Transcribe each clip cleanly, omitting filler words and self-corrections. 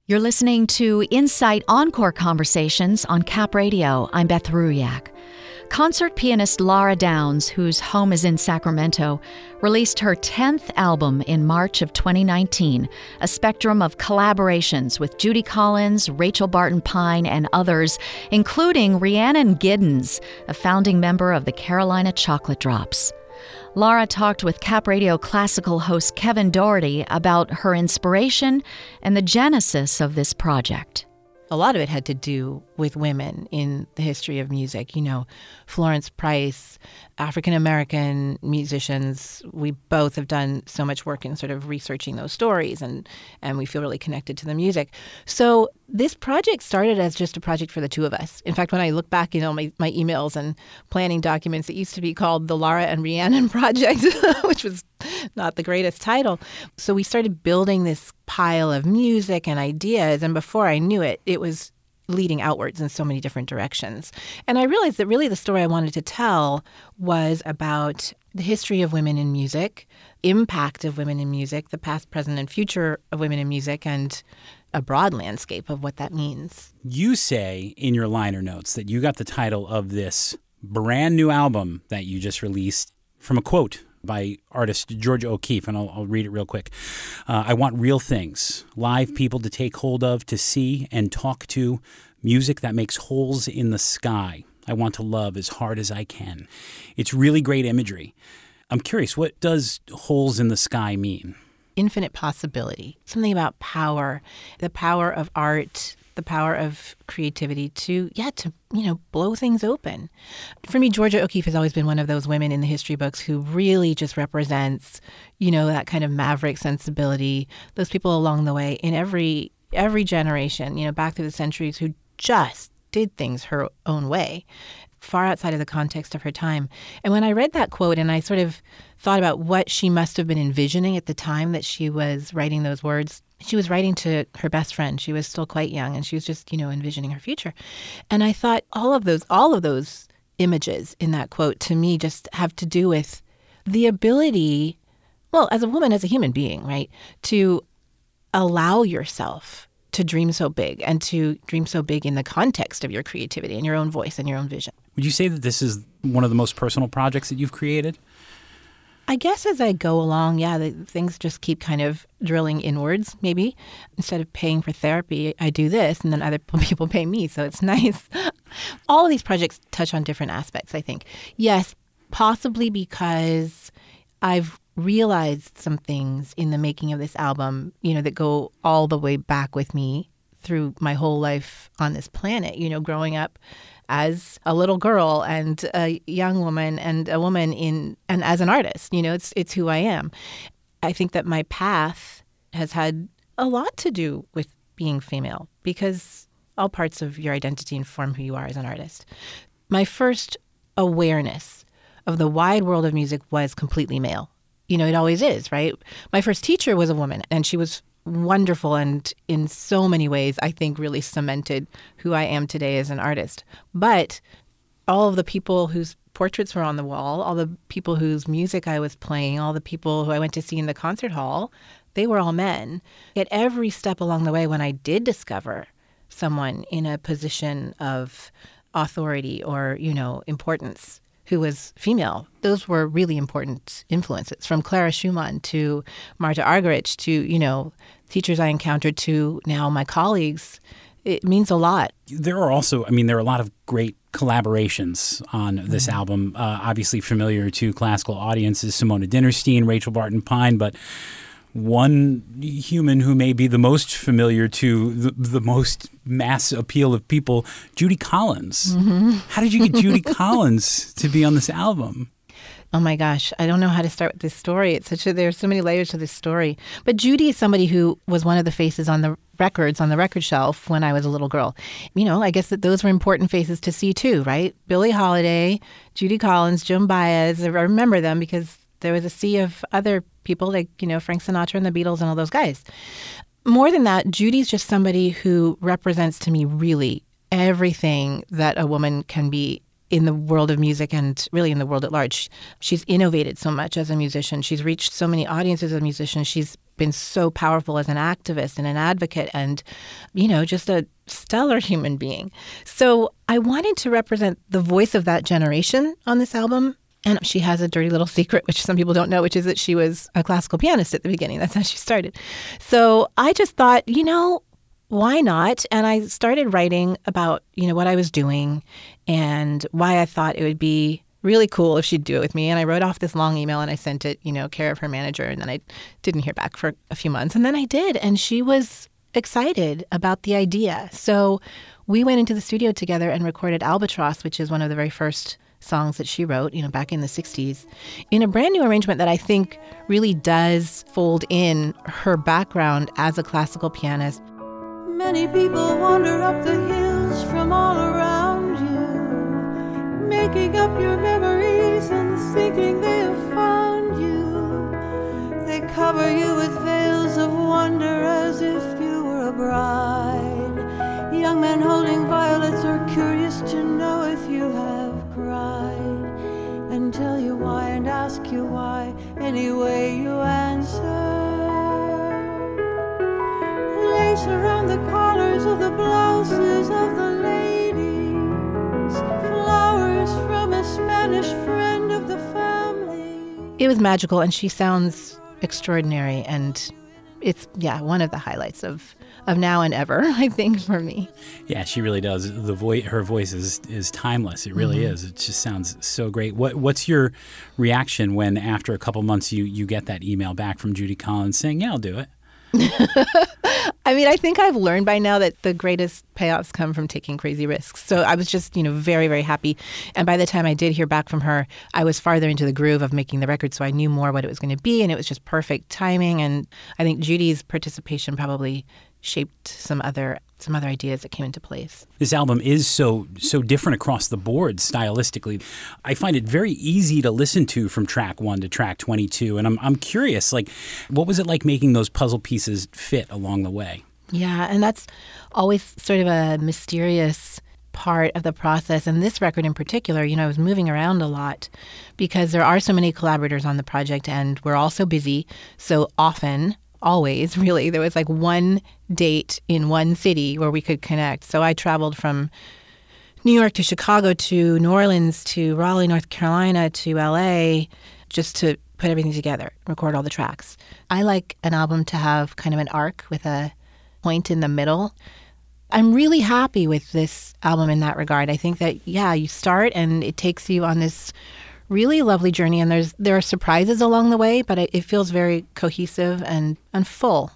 You're listening to Insight Encore Conversations on Cap Radio. I'm Beth Ruyak. Concert pianist Laura Downs, whose home is in Sacramento, released her 10th album in March of 2019, a spectrum of collaborations with Judy Collins, Rachel Barton Pine, and others, including Rhiannon Giddens, a founding member of the Carolina Chocolate Drops. Laura talked with Cap Radio classical host Kevin Doherty about her inspiration and the genesis of this project. A lot of it had to do with women in the history of music. You know, Florence Price, African-American musicians. We both have done so much work in sort of researching those stories, and we feel really connected to the music. So this project started as just a project for the two of us. In fact, when I look back, my emails and planning documents, it used to be called the Laura and Rhiannon Project, which was not the greatest title. So we started building this pile of music and ideas, and before I knew it, it was leading outwards in so many different directions. And I realized that really the story I wanted to tell was about the history of women in music, impact of women in music, the past, present, and future of women in music, and a broad landscape of what that means. You say in your liner notes that you got the title of this brand new album that you just released from a quote by artist Georgia O'Keeffe, and I'll read it real quick. I want real things, live people to take hold of, to see and talk to, music that makes holes in the sky. I want to love as hard as I can. It's really great imagery. I'm curious, what does holes in the sky mean? Infinite possibility, something about power, the power of art, the power of creativity to blow things open. For me, Georgia O'Keeffe has always been one of those women in the history books who really just represents, that kind of maverick sensibility, those people along the way in every generation, back through the centuries who just did things her own way, far outside of the context of her time. And when I read that quote and I sort of thought about what she must have been envisioning at the time that she was writing those words, she was writing to her best friend. She was still quite young, and she was just, envisioning her future. And I thought all of those images in that quote to me just have to do with the ability, well, as a woman, as a human being, right, to allow yourself to dream so big and to dream so big in the context of your creativity and your own voice and your own vision. Would you say that this is one of the most personal projects that you've created? I guess as I go along, things just keep kind of drilling inwards, maybe. Instead of paying for therapy, I do this, and then other people pay me, so it's nice. All of these projects touch on different aspects, I think. Yes, possibly because I've realized some things in the making of this album, that go all the way back with me through my whole life on this planet, growing up as a little girl and a young woman and a woman and as an artist, it's who I am. I think that my path has had a lot to do with being female because all parts of your identity inform who you are as an artist. My first awareness of the wide world of music was completely male. It always is, right? My first teacher was a woman, and she was wonderful and in so many ways, I think, really cemented who I am today as an artist. But all of the people whose portraits were on the wall, all the people whose music I was playing, all the people who I went to see in the concert hall, they were all men. At every step along the way, when I did discover someone in a position of authority or, importance who was female, those were really important influences, from Clara Schumann to Marta Argerich to, teachers I encountered to now my colleagues. It means a lot. There are also, there are a lot of great collaborations on this album. Obviously familiar to classical audiences, Simona Dinnerstein, Rachel Barton Pine, but one human who may be the most familiar to the most mass appeal of people, Judy Collins. Mm-hmm. How did you get Judy Collins to be on this album? Oh my gosh, I don't know how to start with this story. There's so many layers to this story. But Judy is somebody who was one of the faces on the record shelf when I was a little girl. I guess that those were important faces to see too, right? Billie Holiday, Judy Collins, Joan Baez. I remember them because there was a sea of other people like, Frank Sinatra and the Beatles and all those guys. More than that, Judy's just somebody who represents to me really everything that a woman can be in the world of music and really in the world at large. She's innovated so much as a musician. She's reached so many audiences as a musician. She's been so powerful as an activist and an advocate and, just a stellar human being. So I wanted to represent the voice of that generation on this album. And she has a dirty little secret, which some people don't know, which is that she was a classical pianist at the beginning. That's how she started. So I just thought, why not? And I started writing about, what I was doing and why I thought it would be really cool if she'd do it with me. And I wrote off this long email and I sent it, care of her manager. And then I didn't hear back for a few months. And then I did. And she was excited about the idea. So we went into the studio together and recorded Albatross, which is one of the very first songs that she wrote, back in the 60s, in a brand new arrangement that I think really does fold in her background as a classical pianist. Many people wander up the hills from all around you, making up your memories and thinking they have found you. They cover you with veils of wonder as if you were a bride. Young men holding violets are curious to know if you have cried, and tell you why and ask you why, anyway you answer. Lace around the collars of the blouses of the ladies, flowers from a Spanish friend of the family. It was magical, and she sounds extraordinary, and it's, one of the highlights of now and ever, I think, for me. Yeah, she really does. Her voice is timeless. It really is. It just sounds so great. What's your reaction when, after a couple months, you get that email back from Judy Collins saying, "Yeah, I'll do it"? I think I've learned by now that the greatest payoffs come from taking crazy risks. So I was just, very, very happy. And by the time I did hear back from her, I was farther into the groove of making the record, so I knew more what it was going to be, and it was just perfect timing. And I think Judy's participation probably shaped some other ideas that came into place. This album is so different across the board stylistically. I find it very easy to listen to from track 1 to track 22, and I'm curious, what was it like making those puzzle pieces fit along the way? Yeah, and that's always sort of a mysterious part of the process. And this record in particular, I was moving around a lot because there are so many collaborators on the project, and we're all so busy. So often, always, really, there was one date in one city where we could connect. So I traveled from New York to Chicago to New Orleans to Raleigh, North Carolina to LA, just to put everything together, record all the tracks. I like an album to have kind of an arc with a point in the middle. I'm really happy with this album in that regard. I think that, you start and it takes you on this really lovely journey, and there are surprises along the way, but it feels very cohesive and full.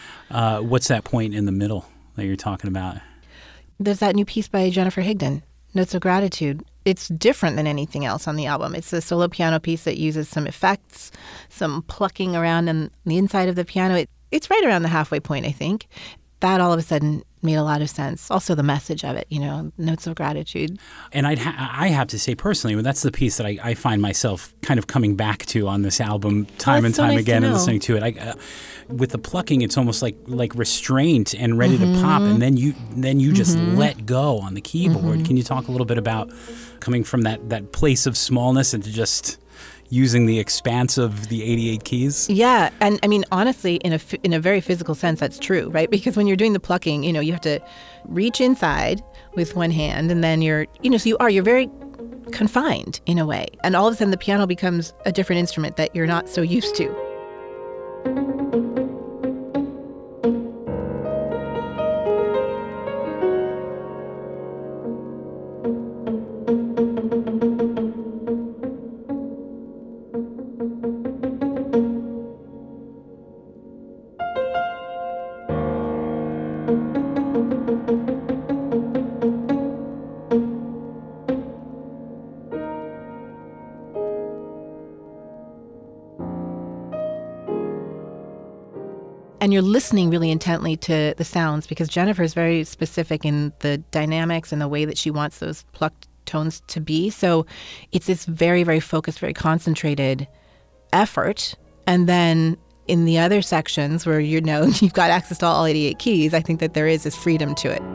What's that point in the middle that you're talking about? There's that new piece by Jennifer Higdon, Notes of Gratitude. It's different than anything else on the album. It's a solo piano piece that uses some effects, some plucking around on the inside of the piano. It's right around the halfway point, I think. That all of a sudden made a lot of sense. Also the message of it, Notes of Gratitude. And I have to say personally, that's the piece that I find myself kind of coming back to on this album time and time again and listening to it. With the plucking, it's almost like restraint and ready to pop, and then you just let go on the keyboard. Can you talk a little bit about coming from that place of smallness into just using the expanse of the 88 keys? Yeah, and honestly, in a very physical sense, that's true, right? Because when you're doing the plucking, you have to reach inside with one hand, and then you're very confined in a way. And all of a sudden, the piano becomes a different instrument that you're not so used to. And you're listening really intently to the sounds because Jennifer is very specific in the dynamics and the way that she wants those plucked tones to be. So it's this very, very focused, very concentrated effort. And then in the other sections where you've got access to all 88 keys, I think that there is this freedom to it.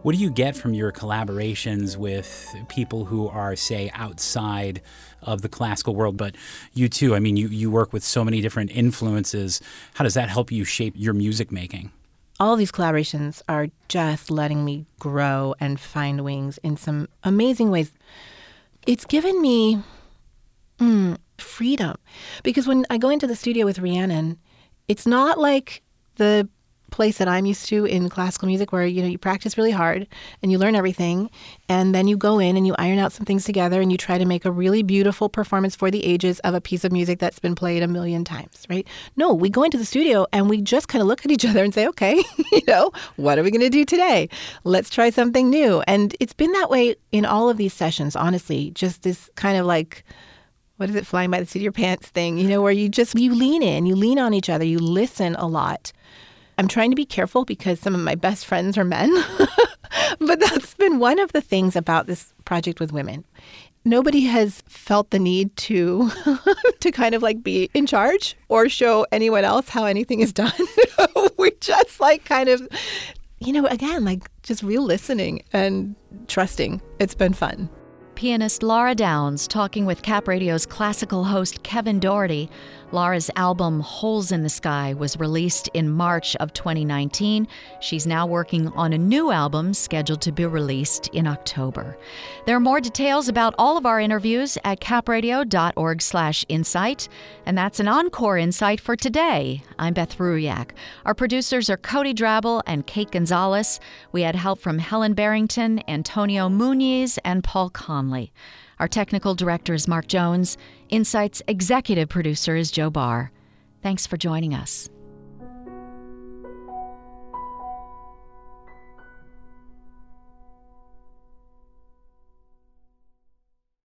What do you get from your collaborations with people who are, say, outside of the classical world? But you too, I mean, you work with so many different influences. How does that help you shape your music making? All of these collaborations are just letting me grow and find wings in some amazing ways. It's given me freedom. Because when I go into the studio with Rhiannon, it's not like the place that I'm used to in classical music where, you practice really hard and you learn everything, and then you go in and you iron out some things together and you try to make a really beautiful performance for the ages of a piece of music that's been played a million times, right? No, we go into the studio and we just kind of look at each other and say, okay, what are we going to do today? Let's try something new. And it's been that way in all of these sessions, honestly, just this kind of like, what is it, flying by the seat of your pants thing, where you lean in, you lean on each other, you listen a lot. I'm trying to be careful because some of my best friends are men, but that's been one of the things about this project with women. Nobody has felt the need to kind of like be in charge or show anyone else how anything is done. We're just like kind of, again, like just real listening and trusting. It's been fun. Pianist Laura Downs talking with Cap Radio's classical host Kevin Doherty. Laura's album Holes in the Sky was released in March of 2019. She's now working on a new album scheduled to be released in October. There are more details about all of our interviews at capradio.org/insight. And that's an encore insight for today. I'm Beth Ruyak. Our producers are Cody Drabble and Kate Gonzalez. We had help from Helen Barrington, Antonio Muniz, and Paul Conley. Our technical director is Mark Jones. Insight's executive producer is Joe Barr. Thanks for joining us.